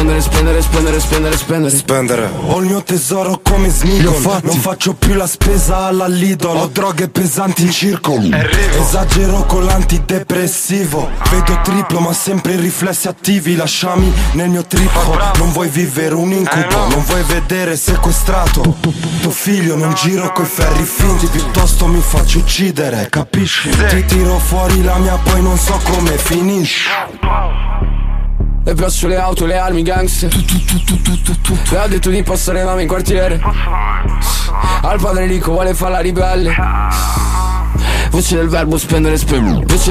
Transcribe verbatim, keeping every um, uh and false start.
spendere, spendere, spendere, spendere, spendere, spendere. Ho il mio tesoro come Smigol, non faccio più la spesa alla Lidl. Ho droghe pesanti in circolo, esagero con l'antidepressivo. Vedo triplo ma sempre i riflessi attivi. Lasciami nel mio triplo, non vuoi vivere un incubo, non vuoi vedere sequestrato tuo figlio, non giro coi ferri finti, piuttosto mi faccio uccidere, capisci? Ti tiro fuori la mia, poi non so come finisci. Le piaccio le auto, le armi, gangster. Le ha detto di passare nave in quartiere. Al padre ricco vuole fare la ribelle. Voce del verbo spendere, spendere. Voce